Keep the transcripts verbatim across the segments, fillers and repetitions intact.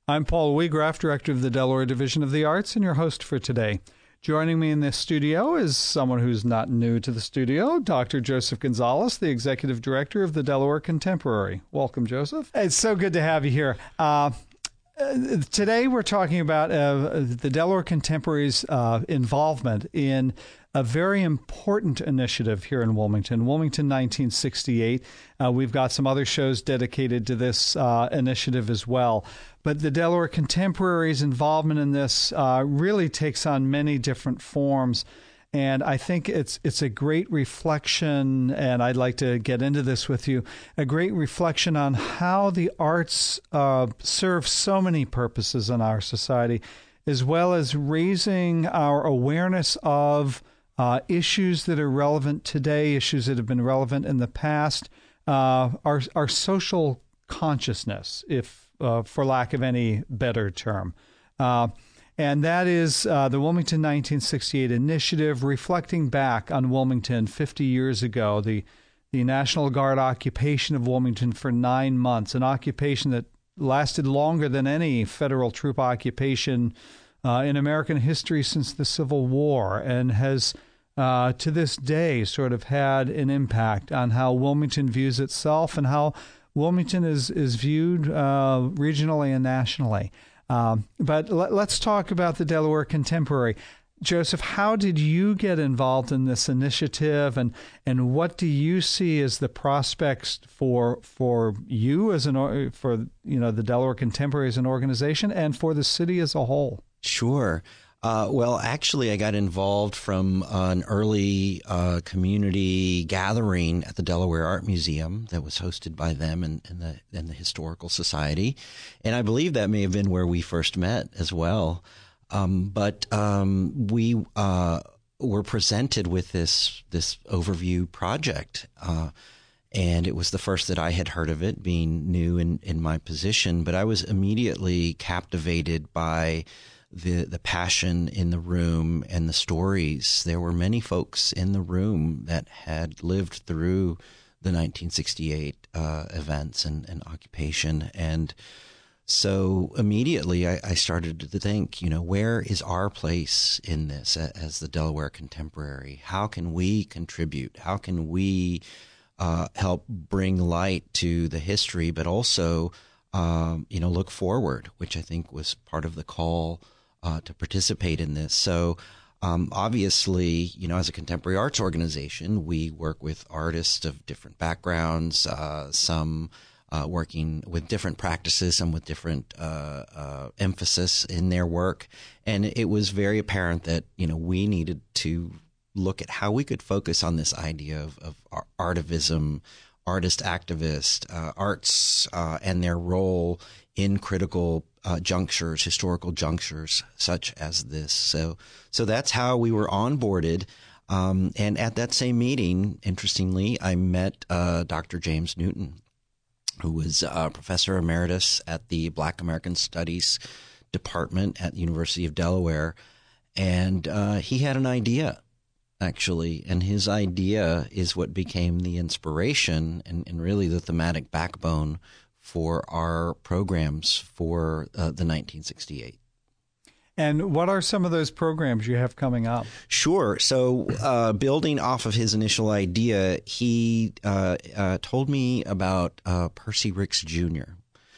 I'm Paul Weagraff, Director of the Delaware Division of the Arts, and your host for today. Joining me in this studio is someone who's not new to the studio, Doctor Joseph Gonzalez, the Executive Director of the Delaware Contemporary. Welcome, Joseph. It's so good to have you here. Uh, today we're talking about uh, the Delaware Contemporary's uh, involvement in a very important initiative here in Wilmington, Wilmington nineteen sixty-eight. Uh, we've got some other shows dedicated to this uh, initiative as well. But the Delaware Contemporary's involvement in this uh, really takes on many different forms. And I think it's it's a great reflection, and I'd like to get into this with you, a great reflection on how the arts uh, serve so many purposes in our society, as well as raising our awareness of Uh, issues that are relevant today, issues that have been relevant in the past, uh, our our social consciousness, if uh, for lack of any better term. Uh, and that is uh, the Wilmington nineteen sixty-eight initiative, reflecting back on Wilmington fifty years ago, the, the National Guard occupation of Wilmington for nine months, an occupation that lasted longer than any federal troop occupation Uh, in American history since the Civil War, and has uh, to this day sort of had an impact on how Wilmington views itself and how Wilmington is, is viewed uh, regionally and nationally. Um, but let, let's talk about the Delaware Contemporary. Joseph, how did you get involved in this initiative, and, and what do you see as the prospects for for you as an for you know the Delaware Contemporary as an organization and for the city as a whole? Sure. Uh, well, actually, I got involved from an early uh, community gathering at the Delaware Art Museum that was hosted by them and, and the and the Historical Society, and I believe that may have been where we first met as well. Um, but um, we uh, were presented with this this overview project, uh, and it was the first that I had heard of it, being new in, in my position. But I was immediately captivated by the the passion in the room and the stories. There were many folks in the room that had lived through the nineteen sixty-eight uh, events and, and occupation. And so immediately I, I started to think, you know, where is our place in this as the Delaware Contemporary? How can we contribute? How can we uh, help bring light to the history, but also, um, you know, look forward, which I think was part of the call Uh, to participate in this. So um, obviously, you know, as a contemporary arts organization, we work with artists of different backgrounds, uh, some uh, working with different practices, some with different uh, uh, emphasis in their work. And it was very apparent that, you know, we needed to look at how we could focus on this idea of, of artivism, artist activist, uh, arts uh, and their role in critical uh, junctures, historical junctures such as this. So, so that's how we were onboarded. Um, and at that same meeting, interestingly, I met uh, Doctor James Newton, who was a professor emeritus at the Black American Studies Department at the University of Delaware. And uh, he had an idea, actually, and his idea is what became the inspiration and, and really the thematic backbone for our programs for uh, the nineteen sixty-eight. And what are some of those programs you have coming up? Sure. So uh, building off of his initial idea, he uh, uh, told me about uh, Percy Ricks Junior,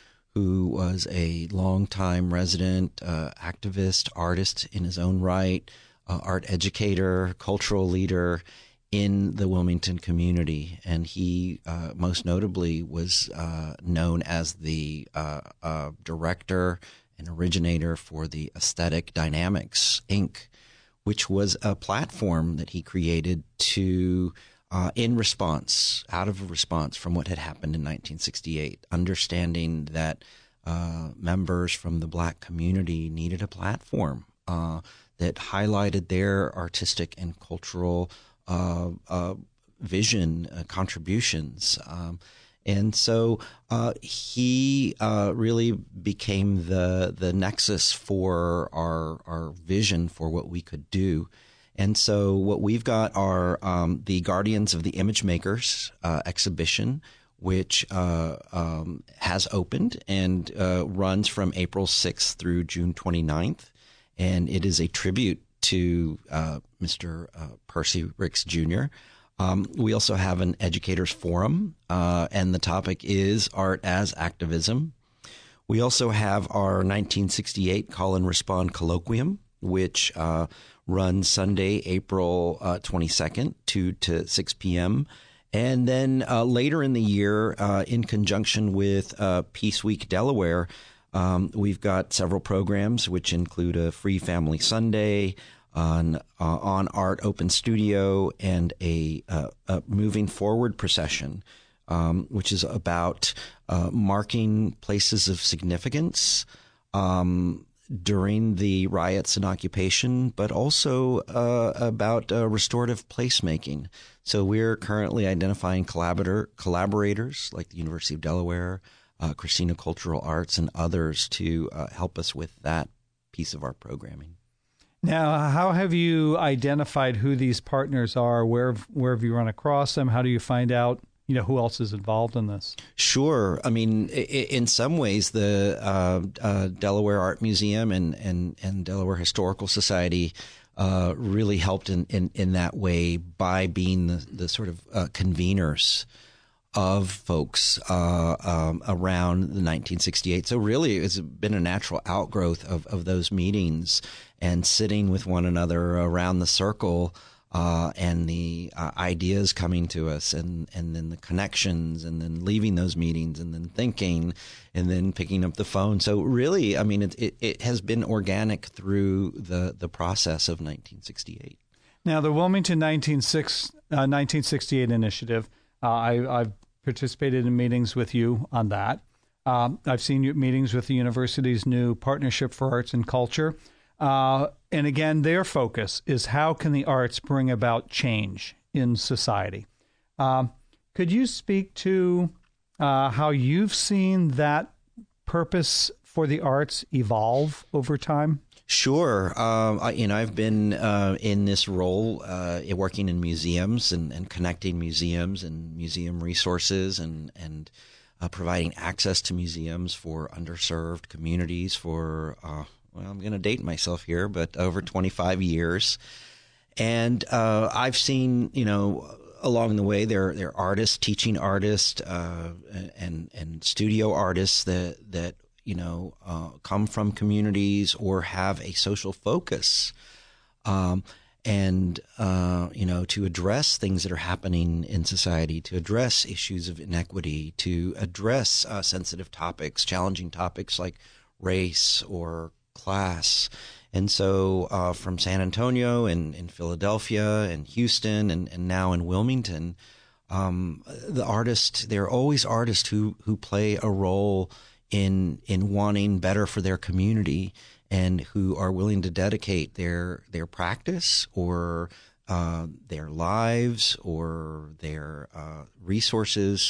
who was a longtime resident, uh, activist, artist in his own right, uh, art educator, cultural leader in the Wilmington community. And he uh, most notably was uh, known as the uh, uh, director and originator for the Aesthetic Dynamics, Incorporated, which was a platform that he created to, uh, in response, out of a response from what had happened in nineteen sixty-eight, understanding that uh, members from the Black community needed a platform uh, that highlighted their artistic and cultural Uh, uh, vision, uh, contributions. Um, and so uh, he uh, really became the the nexus for our our vision for what we could do. And so what we've got are um, the Guardians of the Image Makers uh, exhibition, which uh, um, has opened and uh, runs from April sixth through June twenty-ninth. And it is a tribute to uh, Mister Uh, Percy Ricks Junior Um, we also have an educators forum, uh, and the topic is Art as Activism. We also have our nineteen sixty-eight Call and Respond Colloquium, which uh, runs Sunday, April uh, twenty-second, two to six p.m., and then uh, later in the year, uh, in conjunction with uh, Peace Week Delaware, um, we've got several programs which include a Free Family Sunday, on uh, on Art Open Studio, and a, uh, a Moving Forward procession, um, which is about uh, marking places of significance um, during the riots and occupation, but also uh, about uh, restorative placemaking. So we're currently identifying collaborator collaborators like the University of Delaware, uh, Christina Cultural Arts, and others to uh, help us with that piece of our programming. Now, how have you identified who these partners are? Where where have you run across them? How do you find out, you know, who else is involved in this? Sure. I mean, in some ways, the uh, uh, Delaware Art Museum and, and, and Delaware Historical Society uh, really helped in, in, in that way by being the, the sort of uh, conveners of folks uh, um, around the nineteen sixty-eight. So really, it's been a natural outgrowth of, of those meetings and sitting with one another around the circle, uh, and the uh, ideas coming to us, and, and then the connections, and then leaving those meetings, and then thinking, and then picking up the phone. So really, I mean, it, it, it has been organic through the, the process of nineteen sixty-eight. Now, the Wilmington nineteen sixty-eight initiative, uh, I, I've participated in meetings with you on that. Um, I've seen you meetings with the university's new Partnership for Arts and Culture. Uh, and again, their focus is how can the arts bring about change in society? Um, could you speak to uh, how you've seen that purpose for the arts evolve over time? Sure. Um, I, you know, I've been uh, in this role uh, working in museums and, and connecting museums and museum resources and, and uh, providing access to museums for underserved communities for uh, well, I'm going to date myself here, but over twenty-five years. And uh, I've seen, you know, along the way, there there are artists, teaching artists, uh, and and studio artists that that you know uh, come from communities or have a social focus, um, and uh, you know to address things that are happening in society, to address issues of inequity, to address uh, sensitive topics, challenging topics like race or class. And so uh, from San Antonio and in Philadelphia and Houston and, and now in Wilmington, um, the artists, there are always artists who, who play a role in in wanting better for their community and who are willing to dedicate their their practice or uh, their lives or their uh, resources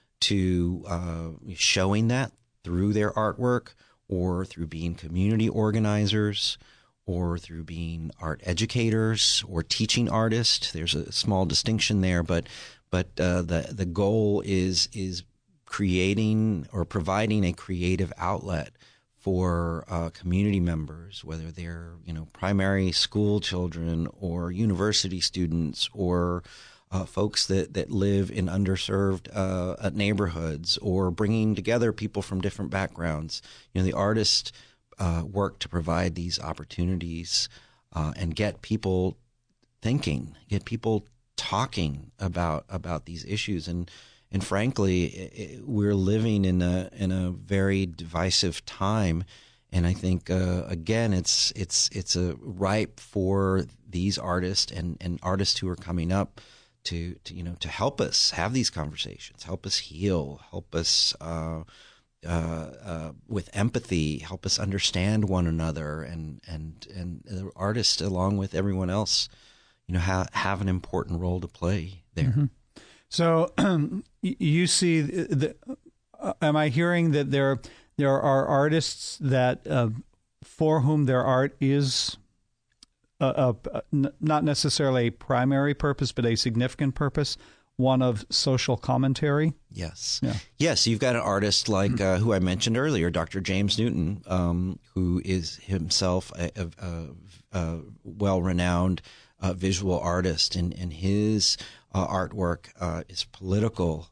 to uh, showing that through their artwork, or through being community organizers, or through being art educators or teaching artists. There's a small distinction there, but but uh, the the goal is is creating or providing a creative outlet for uh, community members, whether they're you know primary school children or university students or Uh, folks that, that live in underserved uh, neighborhoods, or bringing together people from different backgrounds. You know, the artists uh, work to provide these opportunities uh, and get people thinking, get people talking about about these issues. And and frankly, it, it, we're living in a in a very divisive time. And I think uh, again, it's it's it's a ripe for these artists and, and artists who are coming up to, to, you know, to help us have these conversations, help us heal, help us uh, uh, uh, with empathy, help us understand one another, and and and the artists, along with everyone else, you know, have have an important role to play there. Mm-hmm. So um, you see, the, uh, am I hearing that there there are artists that uh, for whom their art is A, a, not necessarily a primary purpose, but a significant purpose, one of social commentary. Yes. Yeah. Yes, you've got an artist like uh, who I mentioned earlier, Doctor James Newton, um, who is himself a, a, a, a well-renowned uh, visual artist, and, and his uh, artwork uh, is political.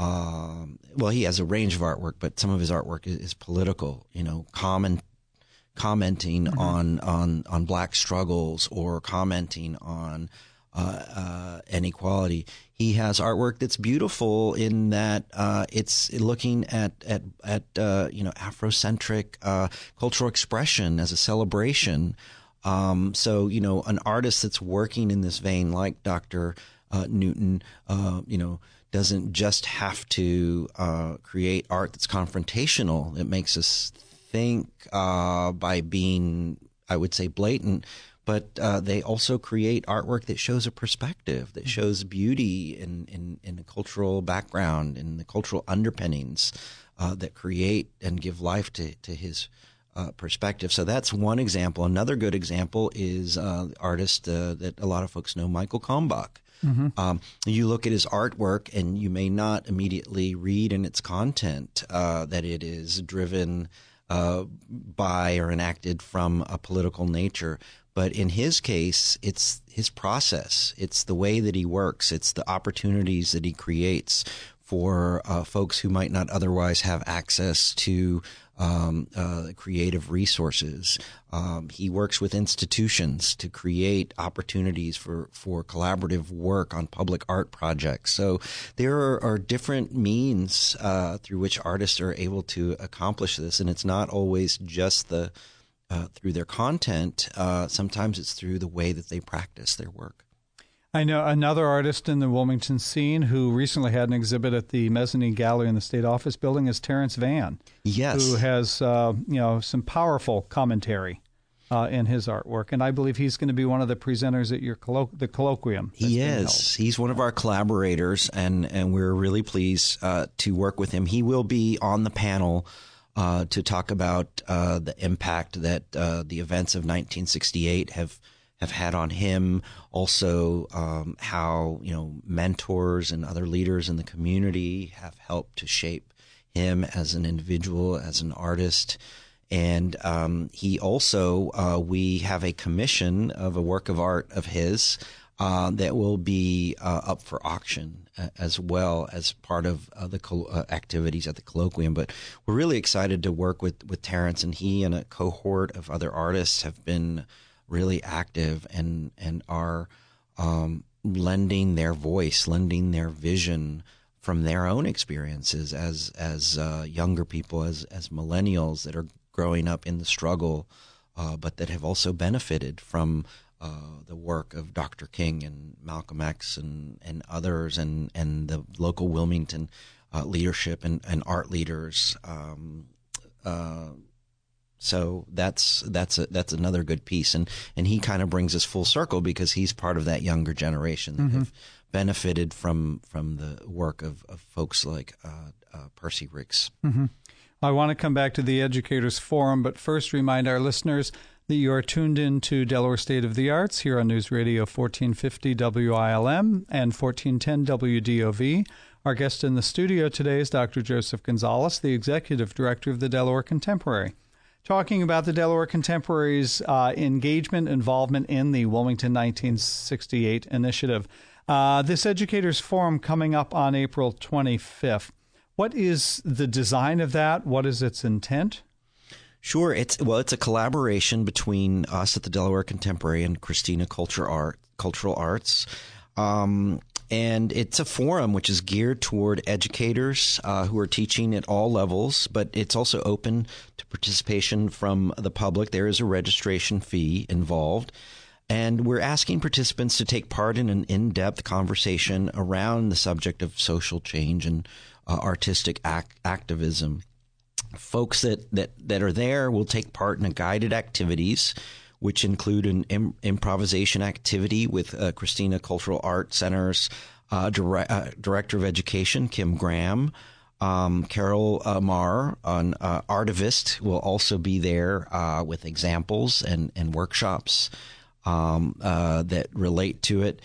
Um, well, he has a range of artwork, but some of his artwork is, is political, you know, comment, commenting mm-hmm. on, on, on black struggles or commenting on uh, uh, inequality. He has artwork that's beautiful in that uh, it's looking at at at uh, you know Afrocentric uh, cultural expression as a celebration. Um, so you know, an artist that's working in this vein, like Doctor Uh, Newton, uh, you know, doesn't just have to uh, create art that's confrontational. It makes us think uh, by being, I would say, blatant. But uh, they also create artwork that shows a perspective, that shows beauty in, in, in the cultural background, in the cultural underpinnings uh, that create and give life to, to his uh, perspective. So that's one example. Another good example is uh, the artist uh, that a lot of folks know, Michael Kalmbach. Mm-hmm. Um, you look at his artwork and you may not immediately read in its content uh, that it is driven uh, by or enacted from a political nature. But in his case, it's his process. It's the way that he works. It's the opportunities that he creates for uh, folks who might not otherwise have access to um, uh, creative resources. Um, he works with institutions to create opportunities for, for collaborative work on public art projects. So there are, are different means uh, through which artists are able to accomplish this, and it's not always just the Uh, through their content. Uh, sometimes it's through the way that they practice their work. I know another artist in the Wilmington scene who recently had an exhibit at the Mezzanine Gallery in the State Office Building is Terrence Vann. Yes. Who has, uh, you know, some powerful commentary uh, in his artwork. And I believe he's going to be one of the presenters at your colloq- the colloquium. He is. He's one of our collaborators, and, and we're really pleased uh, to work with him. He will be on the panel Uh, to talk about uh, the impact that uh, the events of nineteen sixty-eight have have had on him. Also, um, how you know mentors and other leaders in the community have helped to shape him as an individual, as an artist. And um, he also, uh, we have a commission of a work of art of his uh, that will be uh, up for auction uh, as well as part of uh, the col- uh, activities at the colloquium. But we're really excited to work with, with Terrence, and he and a cohort of other artists have been really active and, and are um, lending their voice, lending their vision from their own experiences as as uh, younger people, as as millennials that are growing up in the struggle, uh, but that have also benefited from uh, the work of Doctor King and Malcolm X and, and others, and, and the local Wilmington uh, leadership and, and art leaders. Um, uh, so that's that's a, that's another good piece, and and he kind of brings us full circle because he's part of that younger generation that mm-hmm. have benefited from from the work of, of folks like uh, uh, Percy Ricks. Mm-hmm. I want to come back to the Educators Forum, but first remind our listeners that you are tuned in to Delaware State of the Arts here on News Radio fourteen fifty W I L M and fourteen ten W D O V. Our guest in the studio today is Doctor Joseph Gonzalez, the Executive Director of the Delaware Contemporary, talking about the Delaware Contemporary's uh, engagement, involvement in the Wilmington nineteen sixty-eight initiative. Uh, this Educators Forum coming up on April twenty-fifth. What is the design of that? What is its intent? Sure. It's well, it's a collaboration between us at the Delaware Contemporary and Christina Culture Art, Cultural Arts. Um, and it's a forum which is geared toward educators uh, who are teaching at all levels, but it's also open to participation from the public. There is a registration fee involved. And we're asking participants to take part in an in-depth conversation around the subject of social change and uh, artistic act- activism. Folks that, that, that are there will take part in guided activities, which include an im- improvisation activity with uh, Christina Cultural Art Center's uh, dire- uh, Director of Education, Kim Graham. Um, Carol uh, Marr, an uh, artivist, will also be there uh, with examples and, and workshops Um, uh, that relate to it.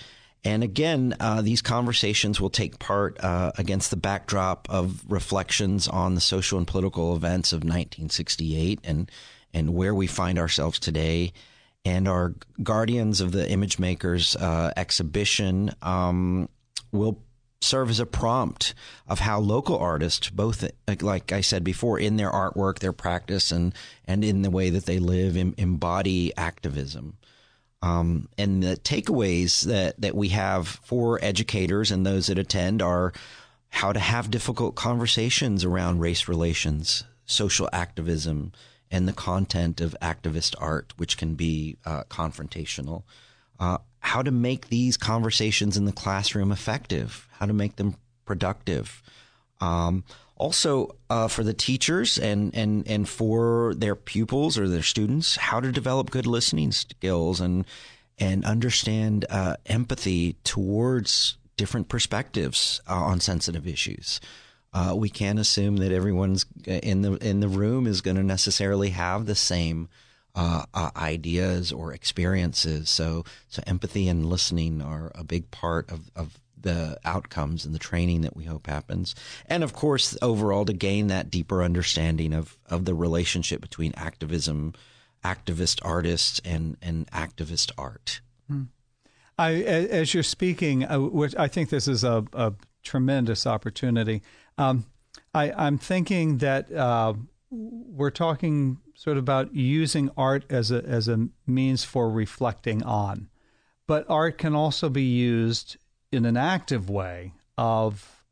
And again, uh, these conversations will take part uh, against the backdrop of reflections on the social and political events of nineteen sixty-eight and and where we find ourselves today. And our Guardians of the Image Makers uh, exhibition um, will serve as a prompt of how local artists, both, like I said before, in their artwork, their practice, and, and in the way that they live, em- embody activism. Um, and the takeaways that, that we have for educators and those that attend are how to have difficult conversations around race relations, social activism, and the content of activist art, which can be uh, confrontational. Uh, how to make these conversations in the classroom effective, how to make them productive. Um, also, uh, for the teachers and, and, and for their pupils or their students, how to develop good listening skills and and understand uh, empathy towards different perspectives uh, on sensitive issues. Uh, we can't assume that everyone's in the in the room is going to necessarily have the same Uh, uh, ideas or experiences. So, so empathy and listening are a big part of, of the outcomes and the training that we hope happens. And of course, overall, to gain that deeper understanding of, of the relationship between activism, activist artists, and, and activist art. Hmm. I, as you're speaking, uh, which I think this is a, a tremendous opportunity. Um, I, I'm thinking that uh, we're talking sort of about using art as a as a means for reflecting on, but art can also be used in an active way of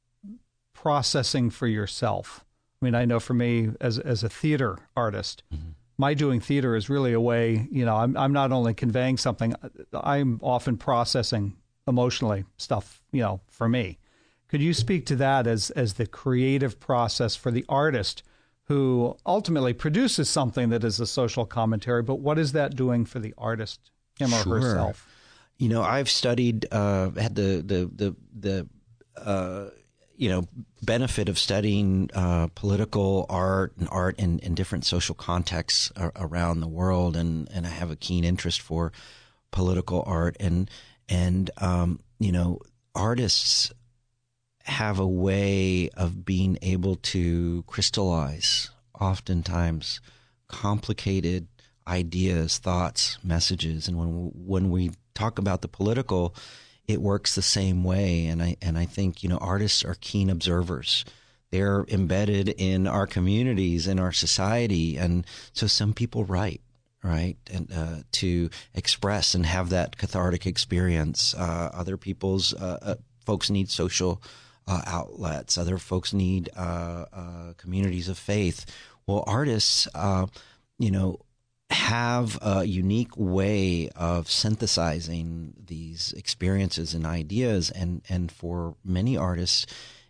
processing for yourself. I mean, I know for me as as a theater artist, mm-hmm. my doing theater is really a way. You know, I'm I'm not only conveying something, I'm often processing emotionally stuff. You know, for me, could you speak to that as as the creative process for the artist who ultimately produces something that is a social commentary, but what is that doing for the artist, him or Sure. herself? You know, I've studied, uh, had the the the the uh, you know benefit of studying uh, political art and art in, in different social contexts ar- around the world, and, and I have a keen interest for political art, and and um, you know, artists have a way of being able to crystallize oftentimes complicated ideas, thoughts, messages. And when when we talk about the political, it works the same way. And I and I think, you know, artists are keen observers. They're embedded in our communities, in our society. And so some people write, right, and uh, to express and have that cathartic experience. Uh, other people's uh, uh, folks need social Uh, outlets. Other folks need uh, uh, communities of faith. Well, artists, uh, you know, have a unique way of synthesizing these experiences and ideas, and and for many artists,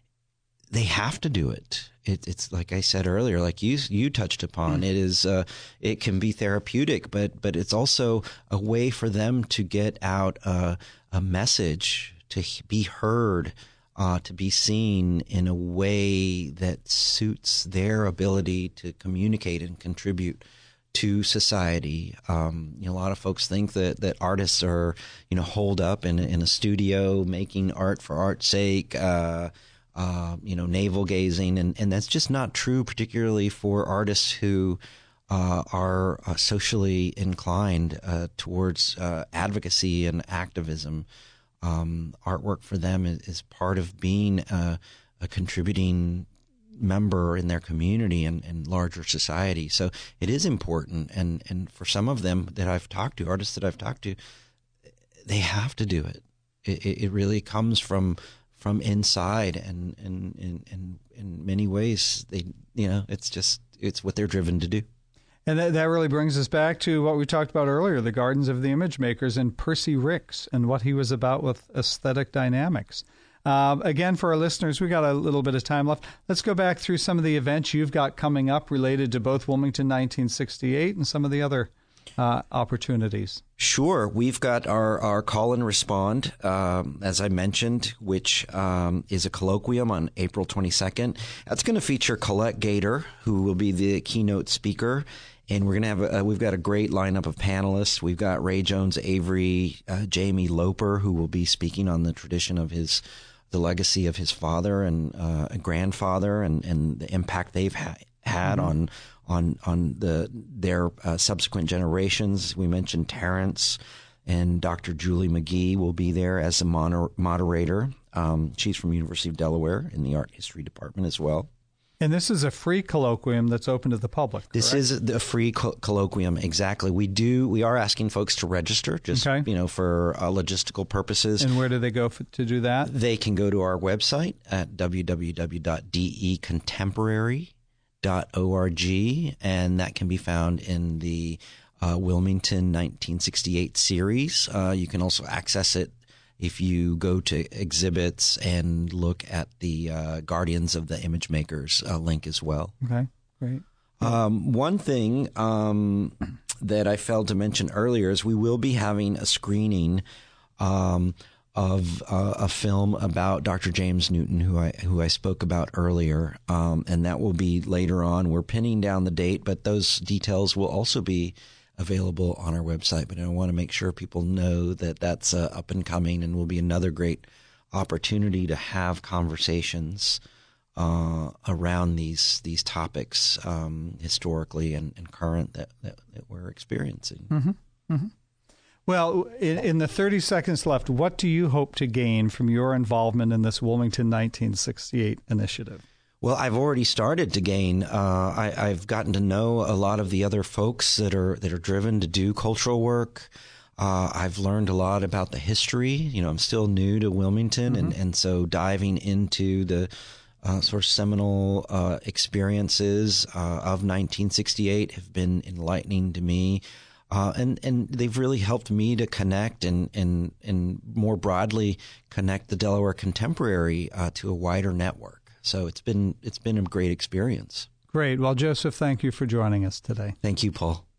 they have to do it. It it's like I said earlier, like you you touched upon. Mm. It is uh, it can be therapeutic, but but it's also a way for them to get out uh, a message, to be heard. Uh, to be seen in a way that suits their ability to communicate and contribute to society. Um, you know, a lot of folks think that, that artists are, you know, holed up in, in a studio making art for art's sake, uh, uh, you know, navel gazing. And, and that's just not true, particularly for artists who uh, are uh, socially inclined uh, towards uh, advocacy and activism. Um, artwork for them is, is part of being a, a contributing member in their community and, and larger society. So it is important. And, and for some of them that I've talked to, artists that I've talked to, they have to do it. It, it really comes from from inside, and and in in in many ways, they you know it's just it's what they're driven to do. And that, that really brings us back to what we talked about earlier, the Gardens of the Image Makers and Percy Ricks and what he was about with aesthetic dynamics. Um, again, for our listeners, we got a little bit of time left. Let's go back through some of the events you've got coming up related to both Wilmington nineteen sixty-eight and some of the other uh, opportunities. Sure. We've got our, our call and respond, um, as I mentioned, which um, is a colloquium on April twenty-second. That's going to feature Colette Gator, who will be the keynote speaker. And we're going to have a, uh, we've got a great lineup of panelists. We've got Ray Jones Avery, uh, Jamie Loper, who will be speaking on the tradition of his, the legacy of his father and uh, grandfather, and, and the impact they've ha- had mm-hmm. on on on the their uh, subsequent generations. We mentioned Terrence, and Doctor Julie McGee will be there as a moder- moderator. Um, she's from University of Delaware in the art history department as well. And this is a free colloquium that's open to the public, correct? This is a free co- colloquium, exactly. We do. We are asking folks to register, just okay. you know, for uh, logistical purposes. And where do they go for, to do that? They can go to our website at w w w dot d e contemporary dot org, and that can be found in the uh, Wilmington nineteen sixty-eight series. Uh, you can also access it if you go to exhibits and look at the uh, Guardians of the Image Makers uh, link as well. Okay, great. Um, one thing um, that I failed to mention earlier is we will be having a screening um, of uh, a film about Doctor James Newton, who I who I spoke about earlier, um, and that will be later on. We're pinning down the date, but those details will also be available on our website. But I want to make sure people know that that's uh, up and coming, and will be another great opportunity to have conversations uh, around these these topics, um, historically and, and current, that, that, that we're experiencing. Mm-hmm. Mm-hmm. Well, in, in the thirty seconds left, what do you hope to gain from your involvement in this Wilmington nineteen sixty-eight initiative? Well, I've already started to gain. Uh, I, I've gotten to know a lot of the other folks that are that are driven to do cultural work. Uh, I've learned a lot about the history. You know, I'm still new to Wilmington, mm-hmm. and, and so diving into the uh, sort of seminal uh, experiences uh, of nineteen sixty-eight have been enlightening to me. Uh, and, and they've really helped me to connect and, and, and more broadly connect the Delaware Contemporary uh, to a wider network. So it's been it's been a great experience. Great. Well, Joseph, thank you for joining us today. Thank you, Paul.